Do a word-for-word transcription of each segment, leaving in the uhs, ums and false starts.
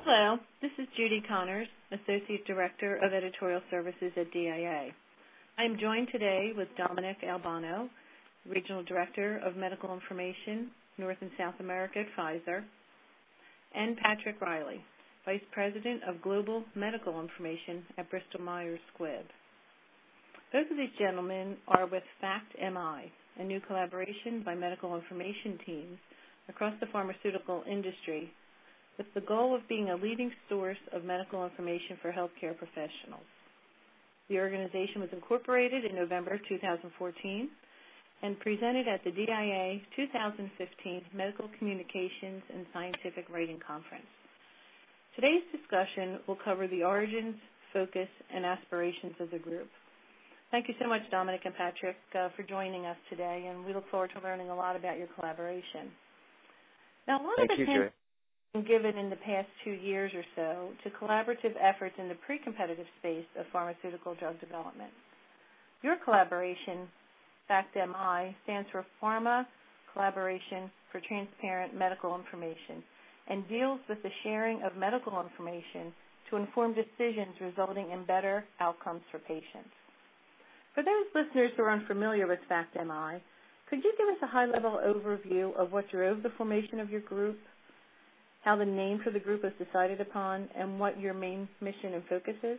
Hello, this is Judy Connors, Associate Director of Editorial Services at D I A. I am joined today with Dominic Albano, Regional Director of Medical Information, North and South America at Pfizer, and Patrick Riley, Vice President of Global Medical Information at Bristol Myers Squibb. Both of these gentlemen are with FactMI, a new collaboration by medical information teams across the pharmaceutical industry with the goal of being a leading source of medical information for healthcare professionals. The organization was incorporated in November two thousand fourteen and presented at the D I A two thousand fifteen Medical Communications and Scientific Writing Conference. Today's discussion will cover the origins, focus, and aspirations of the group. Thank you so much, Dominic and Patrick, uh, for joining us today, and we look forward to learning a lot about your collaboration. Now, a lot Thank of the you, Joy. given in the past two years or so to collaborative efforts in the pre-competitive space of pharmaceutical drug development. Your collaboration, FactMI, stands for Pharma Collaboration for Transparent Medical Information and deals with the sharing of medical information to inform decisions resulting in better outcomes for patients. For those listeners who are unfamiliar with FactMI, could you give us a high-level overview of what drove the formation of your group, how the name for the group was decided upon, and what your main mission and focus is?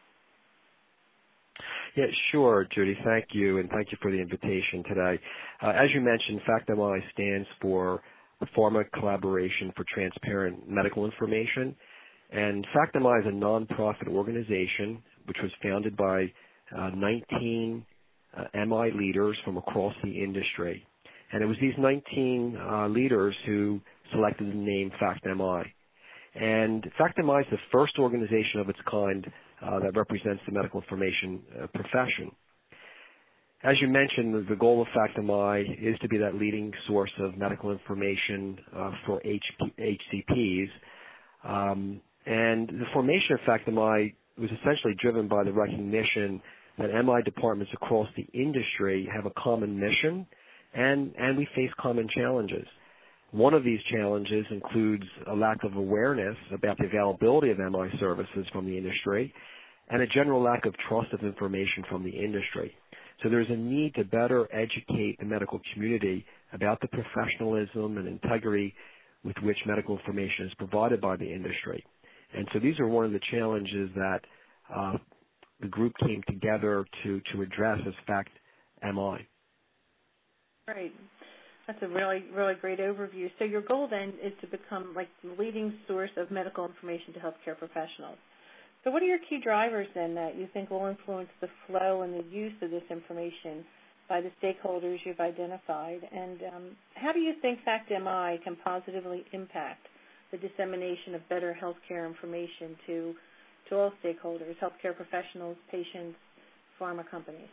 Yeah, sure, Judy. Thank you, and thank you for the invitation today. Uh, as you mentioned, FactMI stands for Pharma Collaboration for Transparent Medical Information, and FactMI is a nonprofit organization which was founded by uh, nineteen uh, M I leaders from across the industry. And it was these nineteen uh, leaders who selected the name FactMI. And FactMI is the first organization of its kind uh, that represents the medical information uh, profession. As you mentioned, the goal of FactMI is to be that leading source of medical information uh, for H C Ps. Um, and the formation of FactMI was essentially driven by the recognition that M I departments across the industry have a common mission, and, and we face common challenges. One of these challenges includes a lack of awareness about the availability of M I services from the industry and a general lack of trust of information from the industry. So there's a need to better educate the medical community about the professionalism and integrity with which medical information is provided by the industry. And so these are one of the challenges that uh, the group came together to, to address as FactMI. Great. That's a really, really great overview. So your goal then is to become like the leading source of medical information to healthcare professionals. So what are your key drivers then that you think will influence the flow and the use of this information by the stakeholders you've identified? And um, how do you think FactMI can positively impact the dissemination of better healthcare information to, to all stakeholders, healthcare professionals, patients, pharma companies?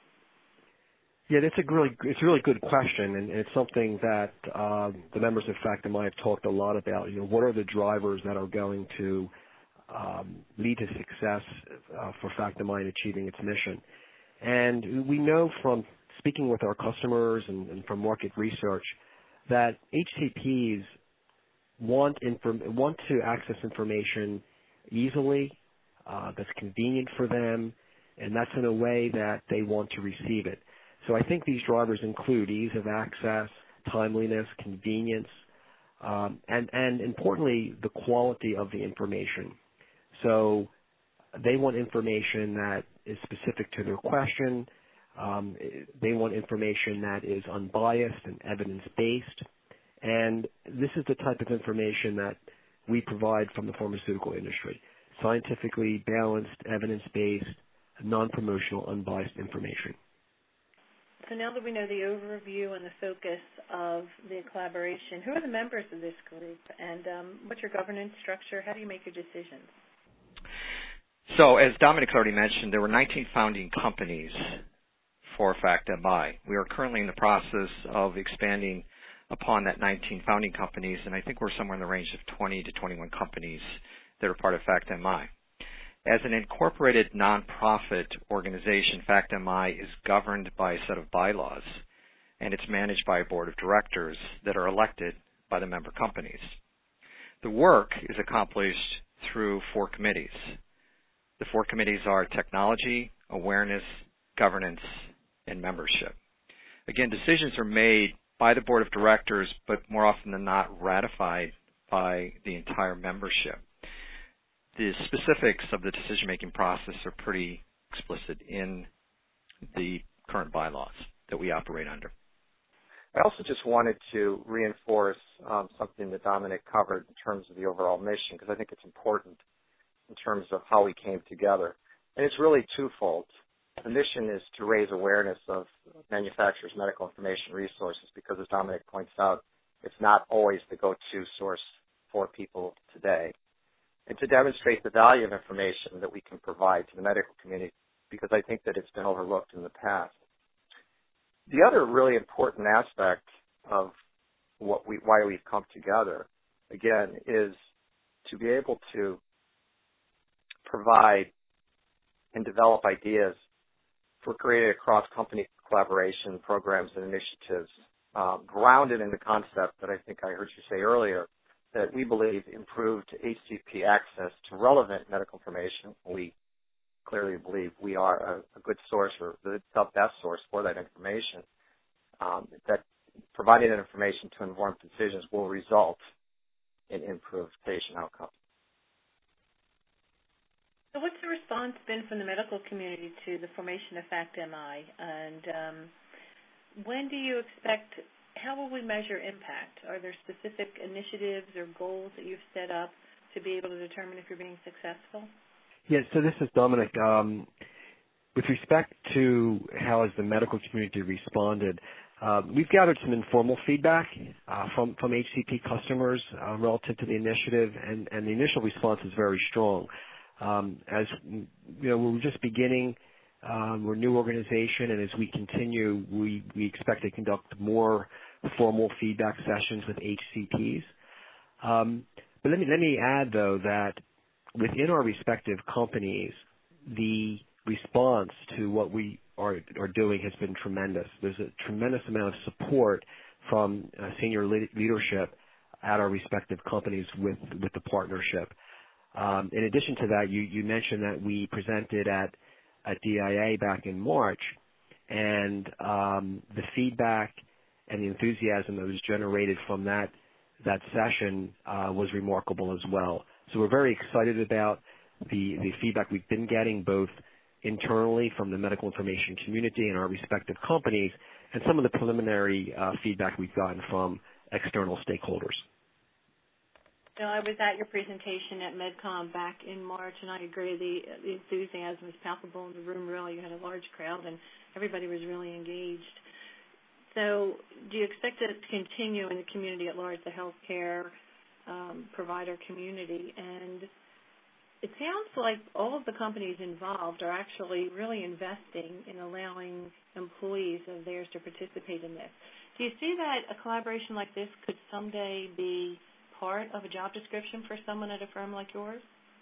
Yeah, that's a really it's a really good question, and it's something that uh, the members of FactMI have talked a lot about. You know, what are the drivers that are going to um, lead to success uh, for FactMI in achieving its mission? And we know from speaking with our customers and, and from market research that H C Ps want inform- want to access information easily, uh, that's convenient for them, and that's in a way that they want to receive it. So I think these drivers include ease of access, timeliness, convenience, um, and, and importantly, the quality of the information. So they want information that is specific to their question. Um, they want information that is unbiased and evidence-based. And this is the type of information that we provide from the pharmaceutical industry: scientifically balanced, evidence-based, non-promotional, unbiased information. So now that we know the overview and the focus of the collaboration, who are the members of this group, and um, what's your governance structure? How do you make your decisions? So as Dominic's already mentioned, there were nineteen founding companies for FactMI. We are currently in the process of expanding upon that nineteen founding companies, and I think we're somewhere in the range of twenty to twenty-one companies that are part of FactMI. As an incorporated nonprofit organization, FactMI is governed by a set of bylaws, and it's managed by a board of directors that are elected by the member companies. The work is accomplished through four committees. The four committees are technology, awareness, governance, and membership. Again, decisions are made by the board of directors, but more often than not ratified by the entire membership. The specifics of the decision-making process are pretty explicit in the current bylaws that we operate under. I also just wanted to reinforce um, something that Dominic covered in terms of the overall mission, because I think it's important in terms of how we came together. And it's really twofold. The mission is to raise awareness of manufacturers' medical information resources, because as Dominic points out, it's not always the go-to source for people today. And to demonstrate the value of information that we can provide to the medical community, because I think that it's been overlooked in the past. The other really important aspect of what we, why we've come together, again, is to be able to provide and develop ideas for creating a cross-company collaboration programs and initiatives um, grounded in the concept that I think I heard you say earlier, that we believe improved H C P access to relevant medical information. We clearly believe we are a, a good source, or the, the best source for that information, um, that providing that information to informed decisions will result in improved patient outcomes. So what's the response been from the medical community to the formation of FACT-M I? And um, when do you expect, how will we measure impact? Are there specific initiatives or goals that you've set up to be able to determine if you're being successful? Yes, so this is Dominic. Um, with respect to how has the medical community responded, uh, we've gathered some informal feedback uh, from, from H C P customers uh, relative to the initiative, and, and the initial response is very strong. Um, as you know, we're just beginning. Um, we're a new organization, and as we continue, we, we expect to conduct more formal feedback sessions with H C Ps. Um, but let me let me add, though, that within our respective companies, the response to what we are, are doing has been tremendous. There's a tremendous amount of support from uh, senior le- leadership at our respective companies with, with the partnership. Um, in addition to that, you, you mentioned that we presented at, at D I A back in March, and um, the feedback and the enthusiasm that was generated from that, that session uh, was remarkable as well. So we're very excited about the, the feedback we've been getting, both internally from the medical information community and our respective companies, and some of the preliminary uh, feedback we've gotten from external stakeholders. No, I was at your presentation at MedCom back in March, and I agree the, the enthusiasm was palpable in the room. Really, you had a large crowd, and everybody was really engaged. So do you expect it to continue in the community at large, the healthcare um, provider community? And it sounds like all of the companies involved are actually really investing in allowing employees of theirs to participate in this. Do you see that a collaboration like this could someday be part of a job description for someone at a firm like yours?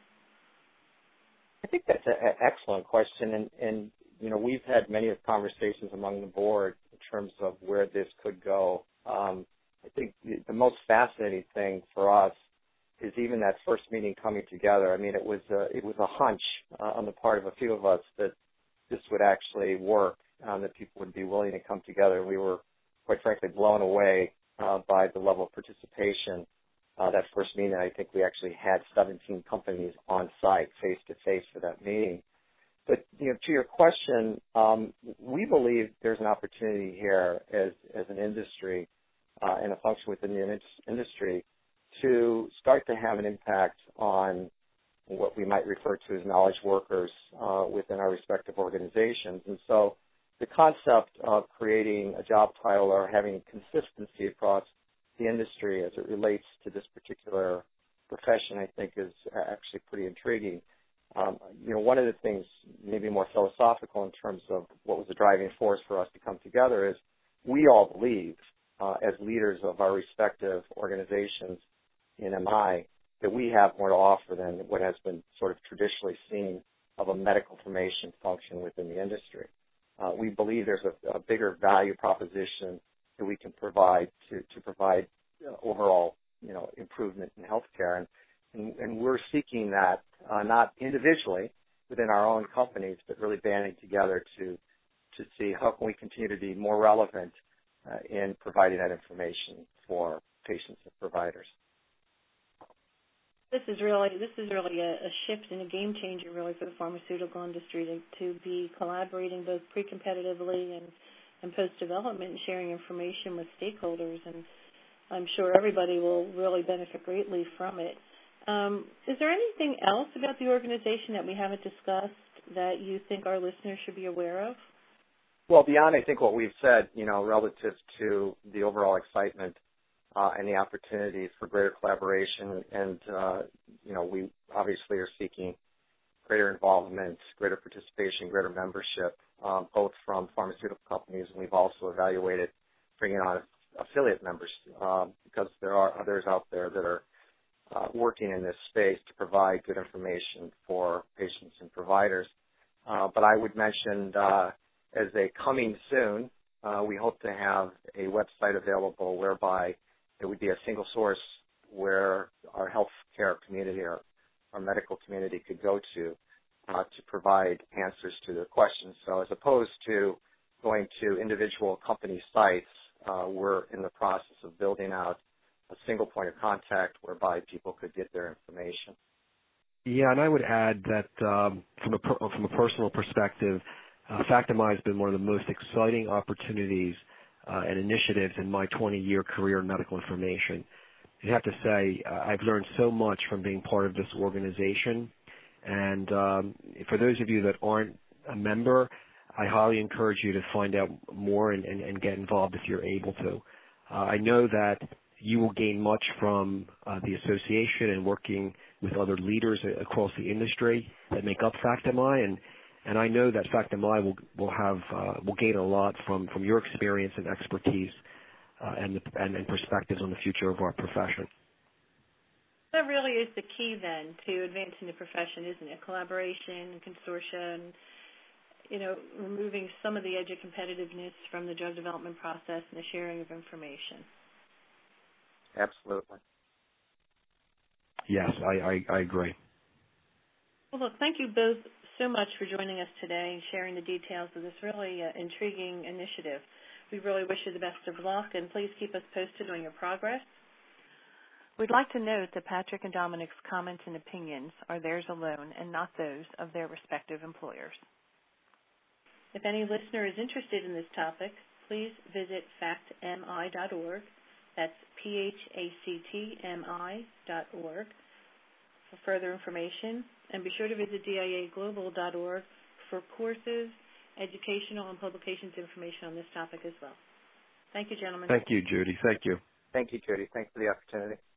I think that's an excellent question, and, and you know, we've had many conversations among the board in terms of where this could go. Um, I think the most fascinating thing for us is even that first meeting coming together. I mean, it was a, it was a hunch uh, on the part of a few of us that this would actually work, um, that people would be willing to come together. We were, quite frankly, blown away uh, by the level of participation. Uh, that first meeting, I think we actually had seventeen companies on site, face to face, for that meeting. But you know, to your question, um, we believe there's an opportunity here as as an industry uh, and a function within the in- industry to start to have an impact on what we might refer to as knowledge workers uh, within our respective organizations. And so, the concept of creating a job title or having consistency across the industry as it relates to this particular profession, I think, is actually pretty intriguing. Um, you know, one of the things, maybe more philosophical in terms of what was the driving force for us to come together, is we all believe, uh, as leaders of our respective organizations in M I, that we have more to offer than what has been sort of traditionally seen of a medical information function within the industry. Uh, we believe there's a, a bigger value proposition that we can provide to, to provide uh, overall, you know, improvement in healthcare. And, And, and we're seeking that uh, not individually within our own companies, but really banding together to to see how can we continue to be more relevant uh, in providing that information for patients and providers. This is really this is really a, a shift and a game changer really for the pharmaceutical industry to, to be collaborating both pre-competitively and, and post-development and sharing information with stakeholders. And I'm sure everybody will really benefit greatly from it. Um, is there anything else about the organization that we haven't discussed that you think our listeners should be aware of? Well, beyond, I think, what we've said, you know, relative to the overall excitement uh, and the opportunities for greater collaboration, and, uh, you know, we obviously are seeking greater involvement, greater participation, greater membership, um, both from pharmaceutical companies, and we've also evaluated bringing on affiliate members um, because there are others out there that are uh, working in this space to provide good information for patients and providers. Uh, but I would mention uh, as a coming soon, uh, we hope to have a website available whereby it would be a single source where our healthcare community or our medical community could go to uh, to provide answers to their questions. So as opposed to going to individual company sites, uh, we're in the process of building out a single point of contact whereby people could get their information. Yeah, and I would add that um, from a per, from a personal perspective, uh, Factami has been one of the most exciting opportunities uh, and initiatives in my twenty-year career in medical information. I have to say, uh, I've learned so much from being part of this organization. And um, for those of you that aren't a member, I highly encourage you to find out more and, and, and get involved if you're able to. Uh, I know that you will gain much from uh, the association and working with other leaders across the industry that make up Factami, and and I know that Factami will will have uh, will gain a lot from, from your experience and expertise uh, and, the, and and perspectives on the future of our profession. That really is the key then to advancing the profession, isn't it? Collaboration, consortia, and you know, removing some of the edge of competitiveness from the drug development process and the sharing of information. Absolutely. Yes, I, I, I agree. Well, look, thank you both so much for joining us today and sharing the details of this really uh, intriguing initiative. We really wish you the best of luck, and please keep us posted on your progress. We'd like to note that Patrick and Dominic's comments and opinions are theirs alone and not those of their respective employers. If any listener is interested in this topic, please visit fact m i dot org. That's P H A C T M I dot org for further information. And be sure to visit D I A global dot org for courses, educational, and publications information on this topic as well. Thank you, gentlemen. Thank you, Judy. Thank you. Thank you, Judy. Thanks for the opportunity.